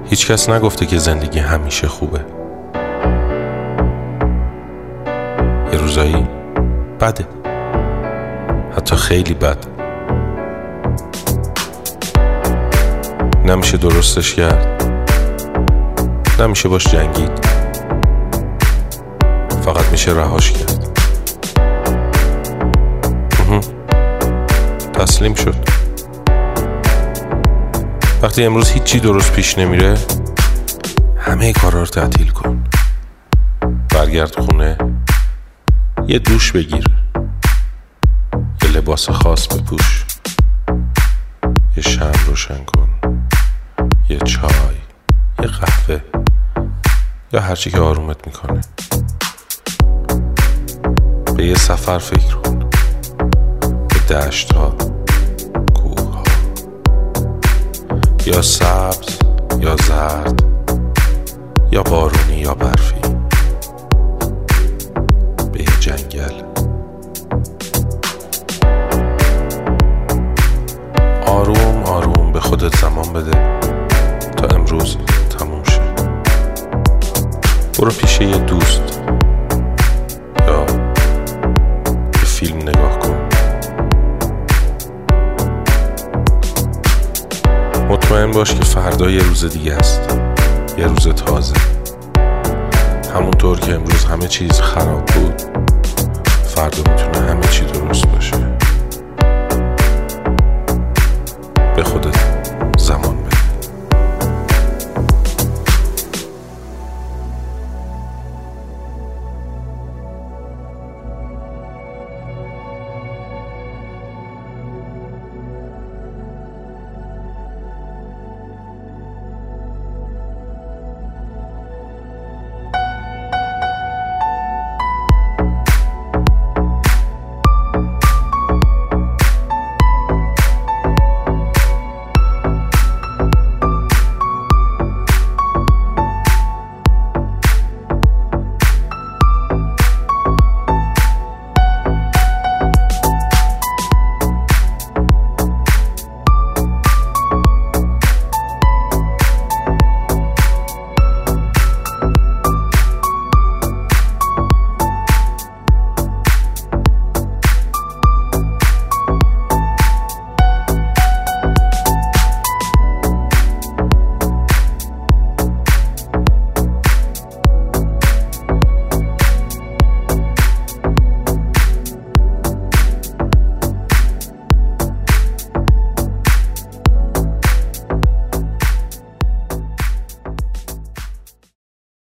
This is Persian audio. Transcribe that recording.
هیچ کس نگفته که زندگی همیشه خوبه. یه روزایی بده، حتی خیلی بد. نمیشه درستش کرد، نمیشه باش جنگید، فقط میشه رهاش کرد. تسلیم شد. وقتی امروز هیچی درست پیش نمیره، همه کارا رو تعطیل کن. برگرد خونه، یه دوش بگیر، یه لباس خاص بپوش، یه شمع روشن کن، یه چای، یه قهوه یا هرچی که آرومت میکنه. به یه سفر فکر کن، به دشت ها، کوه ها، یا سبز یا زرد یا بارونی یا برفی، به یه جنگل. آروم آروم به خودت زمان بده تا امروز تموم شه. برو پیش یه دوست یا یه فیلم نگاه کن. مطمئن باش که فردا یه روز دیگه است، یه روز تازه. همونطور که امروز همه چیز خراب بود، فردا میتونه همه چی درست باشه. به خودت